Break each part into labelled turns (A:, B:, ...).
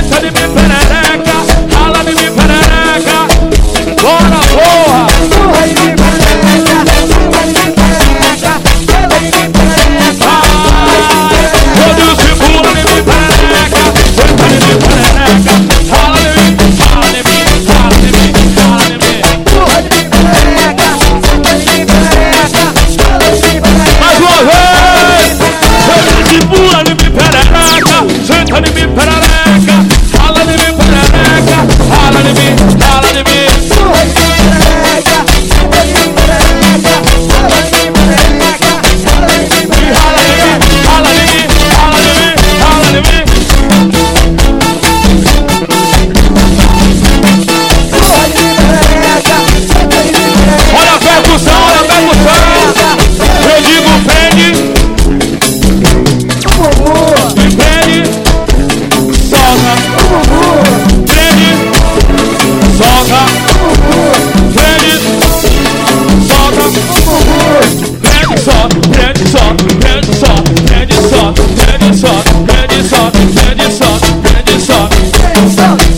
A: senta de mim perereca, rala de mim perereca. Bora, porra!
B: Surra de mim perereca, surra de mim perereca, rala de mim perereca.
A: Eu disse pula de mim perereca, senta de mim perereca, rala de mim, rala de mim, rala de mim, rala de mim.
B: Surra de mim perereca, senta de mim perereca, rala de mim perereca.
A: Mais uma vez! Eu disse pula de mim perereca, senta de mim perereca, rala de mim perereca, rala de mim, rala de mim.
B: Surra de mim perereca, senta de mim perereca, rala de mim perereca, rala de mim perereca.
A: Rala de mim, rala de mim, rala de mim, rala de mim.
B: Surra de mim perereca, senta de mim perereca.
A: Olha a percussão, olha a percussão. Eu digo prende, me prende, solta, prende, solta, prende, solta, prende, solta, prende, solta, prende, solta, prende, solta, prende, solta, prende, solta, prende, solta, prende, solta.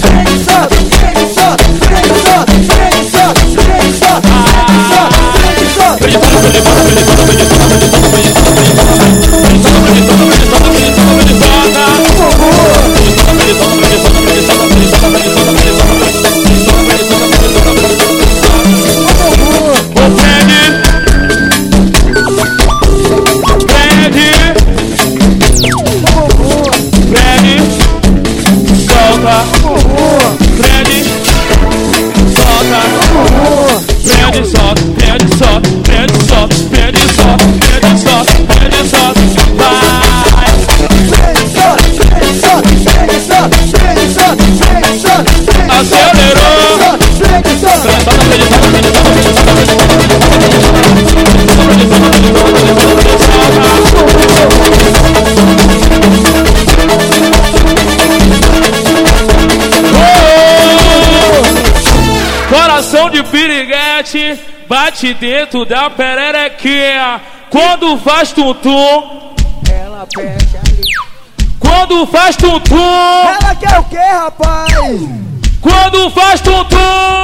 A: Coração de piriguete bate dentro da pererequinha. Quando faz tum-tum,
B: Ela pede ali.
A: quando faz tum-tum,
B: Ela quer o que, rapaz?
A: quando faz tum-tum,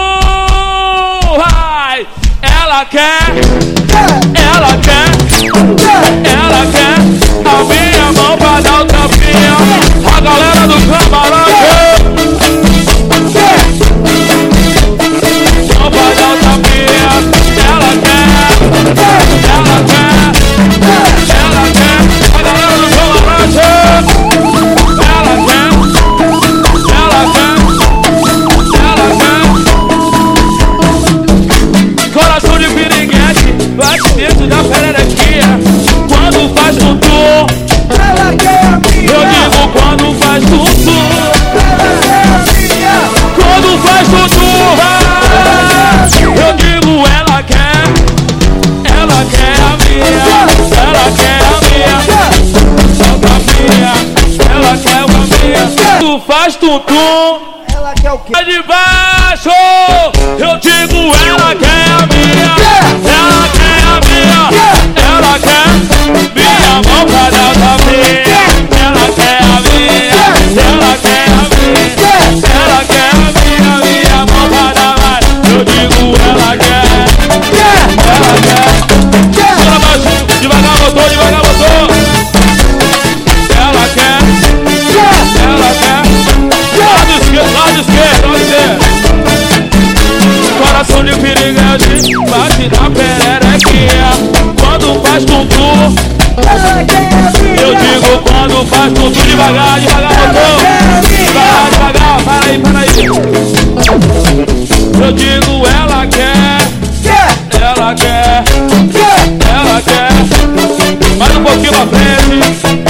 A: vai. Ela quer, ela quer, ela quer a minha mão pra dar o tapinha. A galera do camarote, mão pra dar o tapinha. Ela quer, ela quer, ela quer. A galera do camarote, ela quer, ela quer, ela quer. Coração de piriguete bate dentro da pererequinha. Quando faz tum-tum,
B: Ela quer a minha.
A: eu digo quando faz tum-tum.
B: Ela quer a minha.
A: Quando faz tum-tum, vai. Eu digo ela quer a minha, ela quer a minha, solta a minha, ela quer a minha. Quando faz tum-tum,
B: Ela quer o que?
A: é de baixo, eu digo ela quer a minha, ela quer a minha, ela quer minha mão pra dar a minha, ela quer a minha, ela quer a minha, ela quer a minha mão pra dar mais. Eu digo ela quer, ela quer. Bora baixinho, devagar motor, devagar motor. Ela quer, ela quer. Lado esquerdo, lado esquerdo, lado esquerdo. Coração de piriguete bate na pererequinha. Quando faz tum-tum,
B: Ela quer a minha.
A: eu digo quando faz tum-tum. Devagar, devagar motor. Devagar, devagar, para aí, para aí. Eu digo ela quer, ela quer, ela quer. Mais um pouquinho pra frente.